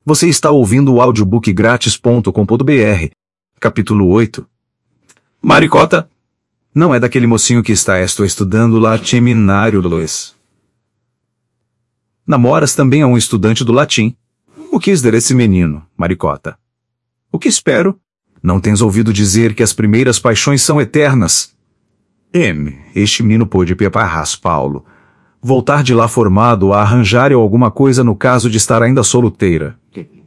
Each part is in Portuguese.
Você está ouvindo o audiobookgratis.com.br. Capítulo 8. Maricota? Não é daquele mocinho que estou estudando latim seminário, Luiz. Namoras também a um estudante do latim. O que dizer esse menino, Maricota? O que espero? Não tens ouvido dizer que as primeiras paixões são eternas? Este menino pôde preparar Paulo. Voltar de lá formado a arranjar alguma coisa no caso de estar ainda solteira.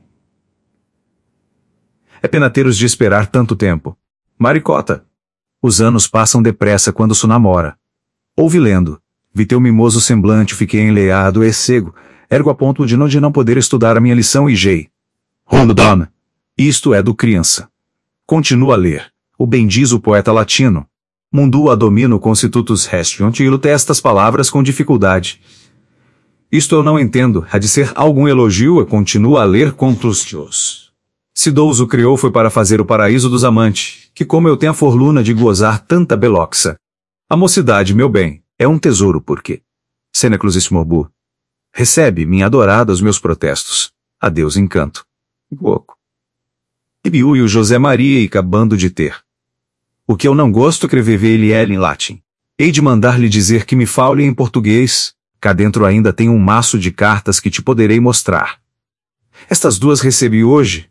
É pena teres de esperar tanto tempo. Maricota. Os anos passam depressa quando se namora. Ouvi lendo. Vi teu mimoso semblante, fiquei enleado e cego. Ergo a ponto de não poder estudar a minha lição e jei. Rondon. Isto é do criança. Continua a ler. O bem diz o poeta latino. Mundua domino constitutus restiont e luta estas palavras com dificuldade. Isto eu não entendo. Há de ser algum elogio e continua a ler contustios. Se Deus o criou foi para fazer o paraíso dos amantes, que como eu tenho a fortuna de gozar tanta beloxa. A mocidade, meu bem, é um tesouro porque. Seneclusíssimo morbu. Recebe, minha adorada, os meus protestos. Adeus, encanto. Louco. Ibiú e o José Maria e acabando de ter. O que eu não gosto escrever ele em latim. Hei de mandar-lhe dizer que me fale em português. Cá dentro ainda tem um maço de cartas que te poderei mostrar. Estas duas recebi hoje.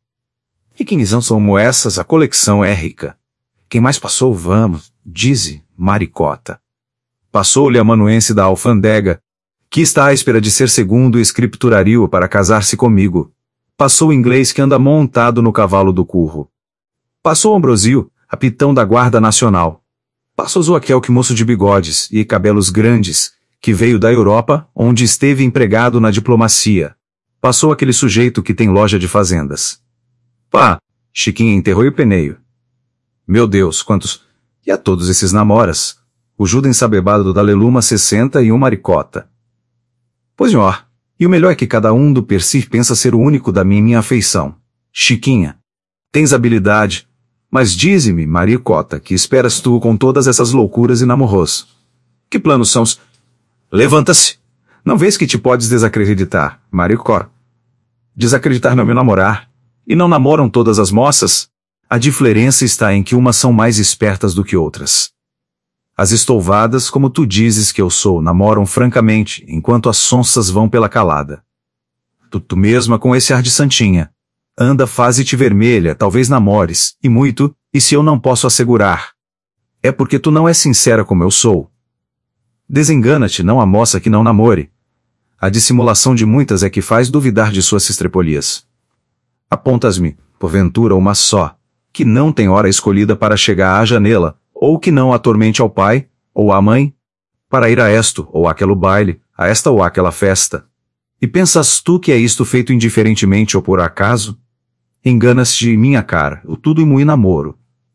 E quem são essas? A coleção é rica. Quem mais passou, vamos, dize, Maricota. Passou-lhe a amanuense da alfândega, que está à espera de ser segundo escripturario para casar-se comigo. Passou o inglês que anda montado no cavalo do curro. Passou Ambrosio, capitão da Guarda Nacional. Passou Zoaquel, que moço de bigodes e cabelos grandes, que veio da Europa, onde esteve empregado na diplomacia. Passou aquele sujeito que tem loja de fazendas. Pá, Chiquinha enterrou o peneio. Meu Deus, quantos... E a todos esses namoras? O Juda ensabebado da Leluma 61 Maricota. Pois senhor, e o melhor é que cada um do Percy pensa ser o único da minha afeição. Chiquinha, tens habilidade, mas dize-me, Maricota, que esperas tu com todas essas loucuras e namorros? Que planos são os... Levanta-se! Não vês que te podes desacreditar, Maricó? Desacreditar não me namorar. E não namoram todas as moças? A diferença está em que umas são mais espertas do que outras. As estouvadas, como tu dizes que eu sou, namoram francamente, enquanto as sonsas vão pela calada. Tu mesma com esse ar de santinha. Anda, faze-te vermelha, talvez namores, e muito, e se eu não posso assegurar. É porque tu não és sincera como eu sou. Desengana-te, não a moça que não namore. A dissimulação de muitas é que faz duvidar de suas estrepolias. Apontas-me, porventura uma só, que não tem hora escolhida para chegar à janela, ou que não atormente ao pai, ou à mãe, para ir a esto, ou àquele baile, a esta ou àquela festa. E pensas tu que é isto feito indiferentemente ou por acaso? Enganas-te, minha cara, o tudo e muito namoro.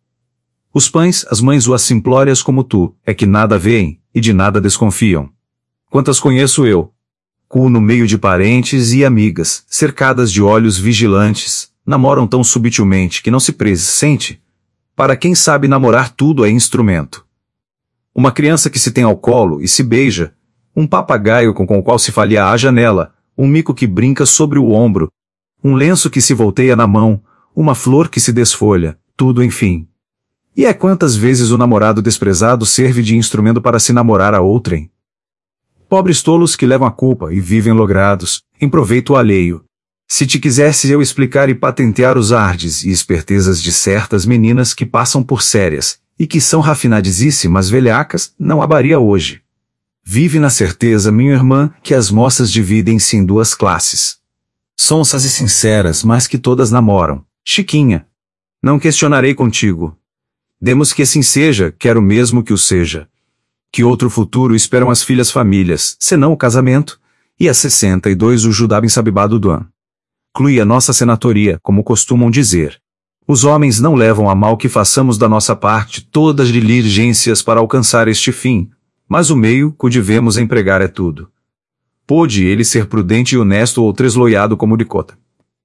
Os pães, as mães ou as simplórias como tu, é que nada veem, e de nada desconfiam. Quantas conheço eu? Cu no meio de parentes e amigas, cercadas de olhos vigilantes, namoram tão subitilmente que não se sente. Para quem sabe namorar tudo é instrumento. Uma criança que se tem ao colo e se beija, um papagaio com o qual se falia à janela, um mico que brinca sobre o ombro, um lenço que se volteia na mão, uma flor que se desfolha, tudo enfim. E é quantas vezes o namorado desprezado serve de instrumento para se namorar a outrem. Pobres tolos que levam a culpa e vivem logrados, em proveito alheio. Se te quisesse eu explicar e patentear os ardes e espertezas de certas meninas que passam por sérias, e que são rafinadíssimas velhacas, não abaria hoje. Vive na certeza, minha irmã, que as moças dividem-se em duas classes. Sonsas e sinceras, mas que todas namoram. Chiquinha. Não questionarei contigo. Demos que assim seja, quero mesmo que o seja. Que outro futuro esperam as filhas famílias, senão o casamento, e a 62 o Judá ensabibado do ano. Clui a nossa senatoria, como costumam dizer. Os homens não levam a mal que façamos da nossa parte todas as diligências para alcançar este fim, mas o meio que devemos empregar é tudo. Pôde ele ser prudente e honesto ou tresloiado como de cota.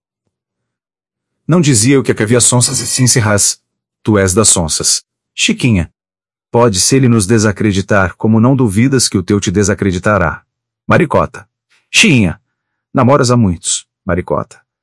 Não dizia eu que havia sonsas e sincerras. Tu és das sonsas. Chiquinha. Pode se ele nos desacreditar, como não duvidas que o teu te desacreditará. Maricota. Chiquinha. Namoras a muitos, Maricota.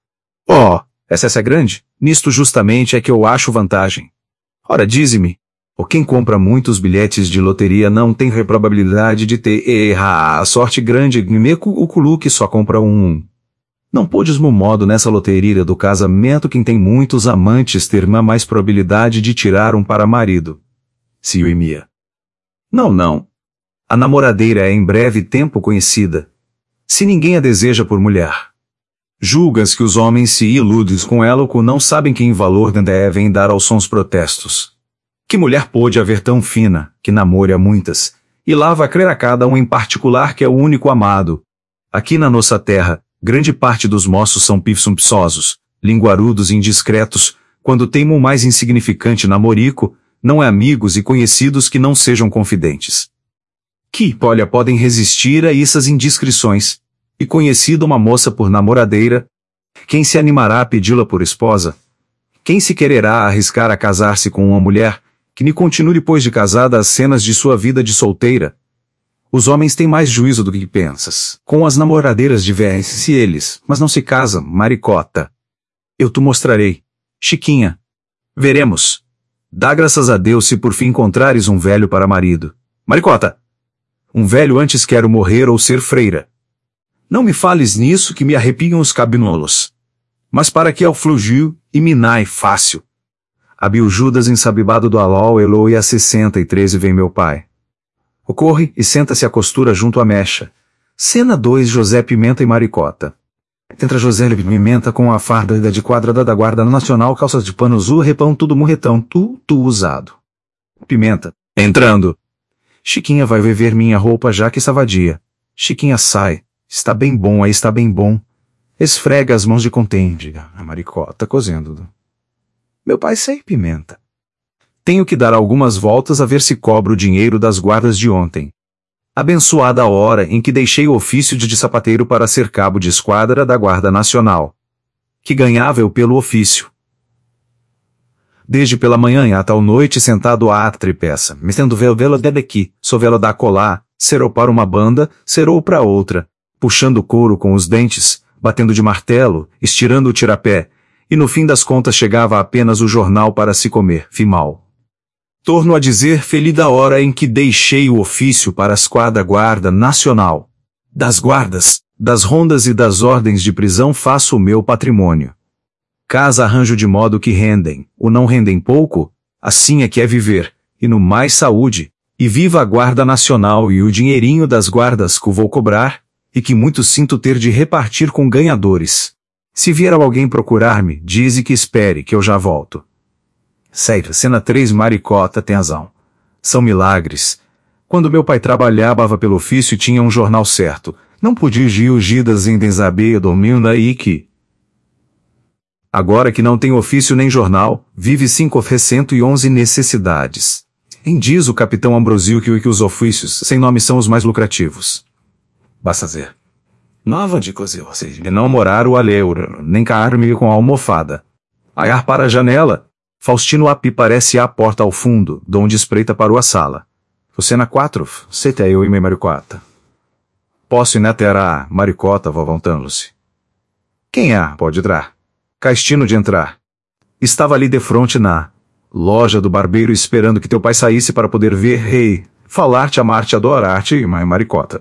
Oh, essa é grande, nisto justamente é que eu acho vantagem. Ora, dize-me, ou quem compra muitos bilhetes de loteria não tem probabilidade de ter a sorte grande, meco o culu que só compra um. Não podes mo modo nessa loteria do casamento quem tem muitos amantes ter mais probabilidade de tirar um para marido. Se o imia. Não. A namoradeira é em breve tempo conhecida. Se ninguém a deseja por mulher. Julgas que os homens se iludes com ela ou não sabem que em valor devem dar aos sons protestos. Que mulher pôde haver tão fina, que namore a muitas, e lava a crer a cada um em particular que é o único amado. Aqui na nossa terra, grande parte dos moços são pifsumpsosos, linguarudos e indiscretos, quando teimam mais insignificante namorico, não é amigos e conhecidos que não sejam confidentes. Que, olha, podem resistir a essas indiscrições, e conhecida uma moça por namoradeira, quem se animará a pedi-la por esposa? Quem se quererá arriscar a casar-se com uma mulher, que lhe continue depois de casada as cenas de sua vida de solteira? Os homens têm mais juízo do que pensas. Com as namoradeiras divertem-se eles, mas não se casam, maricota. Eu te mostrarei. Chiquinha. Veremos. Dá graças a Deus se por fim encontrares um velho para marido. Maricota! Um velho antes quero morrer ou ser freira. Não me fales nisso que me arrepiam os cabinolos. Mas para que ao flugio, e minai fácil. Abiu Judas ensabibado do alol Eloi a 63 e vem meu pai. Ocorre e senta-se a costura junto à mecha. Cena 2 José Pimenta e Maricota. Entra José Pimenta com a farda de quadrada da Guarda Nacional, calças de pano azul, repão tudo murretão, tu usado. Pimenta. Entrando. Chiquinha vai ver minha roupa já que está vadia. Chiquinha sai. Está bem bom, aí está bem bom. Esfrega as mãos de contente. A Maricota cozendo. Meu pai sai Pimenta. Tenho que dar algumas voltas a ver se cobro o dinheiro das guardas de ontem. Abençoada a hora em que deixei o ofício de sapateiro para ser cabo de esquadra da Guarda Nacional. Que ganhava eu pelo ofício. Desde pela manhã e a tal noite sentado à tripeça, me tendo vela daqui, sovela da colar, serou para uma banda, serou para outra, puxando o couro com os dentes, batendo de martelo, estirando o tirapé, e no fim das contas chegava apenas o jornal para se comer, fimal. Torno a dizer feliz da hora em que deixei o ofício para a esquadra Guarda Nacional. Das guardas, das rondas e das ordens de prisão faço o meu patrimônio. Casa arranjo de modo que rendem, ou não rendem pouco, assim é que é viver, e no mais saúde, e viva a Guarda Nacional e o dinheirinho das guardas que vou cobrar, e que muito sinto ter de repartir com ganhadores. Se vier alguém procurar-me, dize que espere que eu já volto. Sério, cena 3 Maricota tem razão. São milagres. Quando meu pai trabalhava pelo ofício e tinha um jornal certo, não podia ir gidas em desabeio dormindo aí que... Agora que não tem ofício nem jornal, vive 511 necessidades. Em diz o capitão Ambrosio que os ofícios sem nome são os mais lucrativos. Basta dizer. Nova de cozer, ou seja, não morar o alheiro, nem cair-me com a almofada. Aiar para a janela. Faustino Api parece a porta ao fundo, donde espreita para a sala. Cena 4, sete eu e minha Maricota. Posso ir na terra, Maricota, voltando-se. Quem é? Pode entrar. Caistino de entrar. Estava ali de fronte na loja do barbeiro esperando que teu pai saísse para poder ver, rei, falar-te, amar-te, adorar-te, Maricota.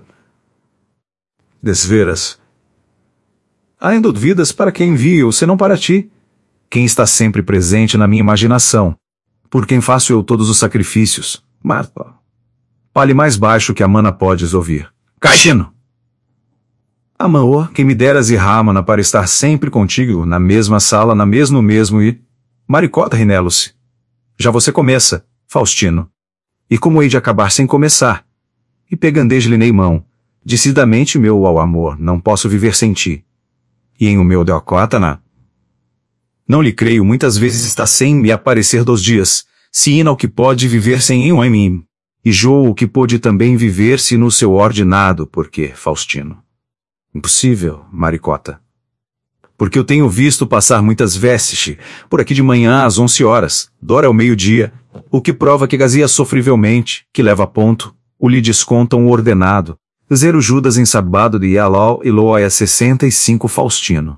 Desveras. Ainda duvidas para quem envio, senão para ti. Quem está sempre presente na minha imaginação. Por quem faço eu todos os sacrifícios. Marta. Fale mais baixo que a mana podes ouvir. Caixino! Amaô, quem me deras e Ramana para estar sempre contigo, na mesma sala, na mesmo e... Maricota, Rinelo-se. Já você começa, Faustino. E como hei de acabar sem começar? E pegandeje-lhe nem mão. Decididamente meu ao amor, não posso viver sem ti. E em o meu deocótana? Não lhe creio, muitas vezes está sem me aparecer 2 dias, se ina o que pode viver sem um em mim. E Jô o que pôde também viver-se no seu ordenado, porque, Faustino. Impossível, Maricota. Porque eu tenho visto passar muitas vestes, por aqui de manhã às 11 horas, dora ao meio-dia, o que prova que gazia sofrivelmente, que leva a ponto, o lhe descontam o ordenado, zero Judas ensabado de Yalol e Loia 65 Faustino.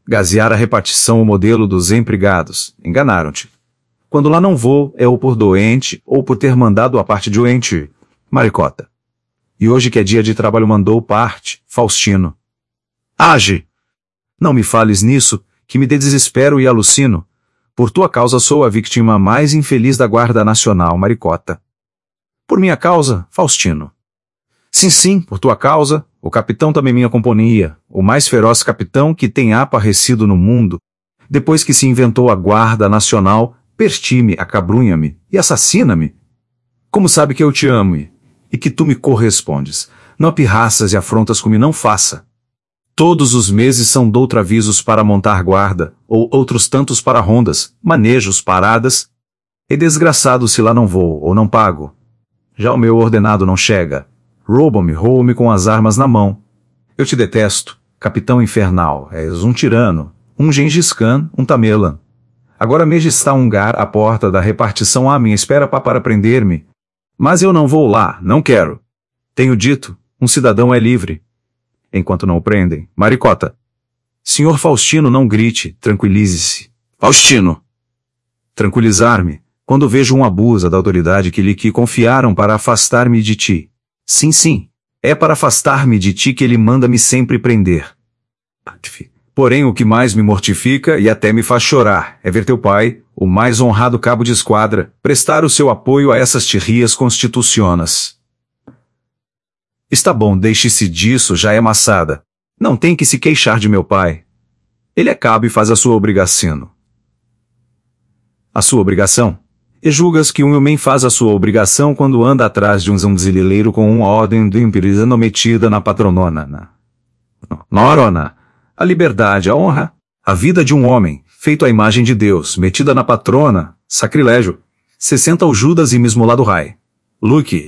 Gazear a repartição o modelo dos empregados. Enganaram-te. Quando lá não vou, é ou por doente, ou por ter mandado a parte doente. Maricota. E hoje que é dia de trabalho mandou parte, Faustino. Age! Não me fales nisso, que me dê desespero e alucino. Por tua causa sou a vítima mais infeliz da Guarda Nacional, Maricota. Por minha causa, Faustino. Sim, sim, por tua causa, o capitão também minha companhia, o mais feroz capitão que tem aparecido no mundo. Depois que se inventou a Guarda Nacional, persti-me, acabrunha-me e assassina-me. Como sabe que eu te amo e que tu me correspondes? Não pirraças e afrontas como não faça. Todos os meses são doutra avisos para montar guarda, ou outros tantos para rondas, manejos, paradas. E desgraçado se lá não vou ou não pago. Já o meu ordenado não chega. Roubam-me com as armas na mão. Eu te detesto, capitão infernal, és um tirano, um Gengis Khan, um Tamerlan. Agora mesmo está um gar à porta da repartição à minha espera para prender-me. Mas eu não vou lá, não quero. Tenho dito, um cidadão é livre. Enquanto não o prendem, Maricota. Senhor Faustino, não grite, tranquilize-se. Faustino! Tranquilizar-me, quando vejo um abuso da autoridade que lhe confiaram para afastar-me de ti. Sim, sim, é para afastar-me de ti que ele manda-me sempre prender. Porém o que mais me mortifica e até me faz chorar é ver teu pai, o mais honrado cabo de esquadra, prestar o seu apoio a essas tirrias constitucionas. Está bom, deixe-se disso, já é maçada. Não tem que se queixar de meu pai. Ele é cabo e faz a sua obrigação. A sua obrigação? E julgas que um homem faz a sua obrigação quando anda atrás de um zambzilileiro com uma ordem do imperiano metida na patronona? Norona, a liberdade, a honra, a vida de um homem, feito à imagem de Deus, metida na patrona, sacrilégio. 60 o Judas e mesmo lá do Rai. Luke,